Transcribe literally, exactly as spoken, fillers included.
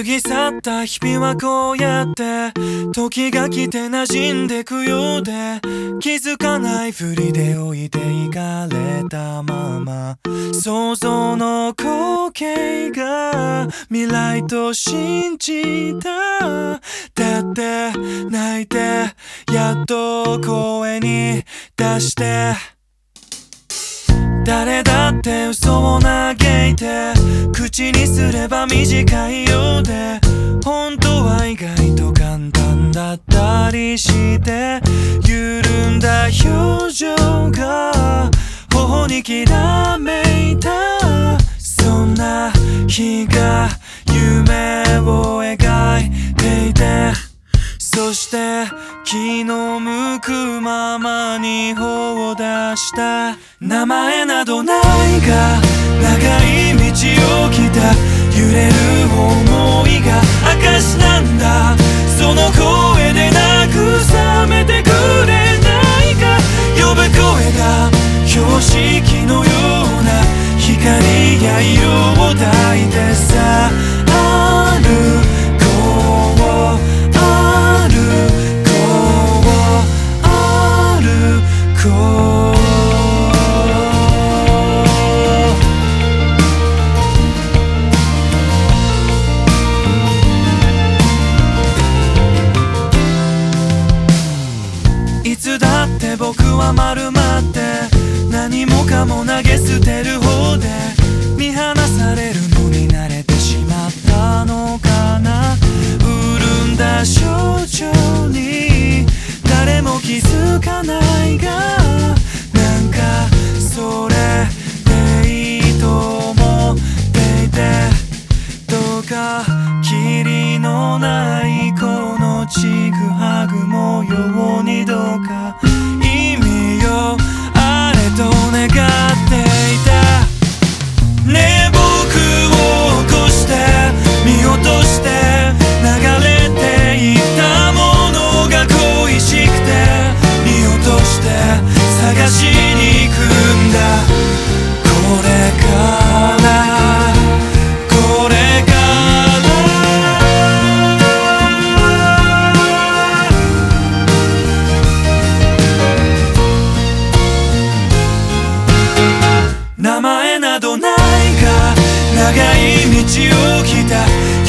ぎ去った日々はこうやって時が来て馴染んでくようで、気づかないふりで置いていかれたまま、想像の光景が未来と信じた。だって泣いてやっと声に出して、誰だって嘘を嘆いて口にすれば短いようで、本当は意外と簡単だったりして、緩んだ表情が頬にきらめいた。そんな日が夢を描いていて、そして気の向くままに頬を出した。名前などないが長い道を来た、揺れる想いが証なんだ。その声で慰めてくれないか。呼ぶ声が標識のような光や色を抱いてさ、あるこういつだって僕は丸まって何もかも投げ捨てる方で、見放されるのに慣れてしまったのかな。潤んだ象徴に誰も気づかないが、なんかそれでいいと思っていて、どうかキリのないこのちぐはぐ模様にどうか意味をあれと願っていた。ねえ僕を起こして見落として流れていったものが恋しくて、見落として探しに行くんだ。これからこれから名前などないが長い道を来た、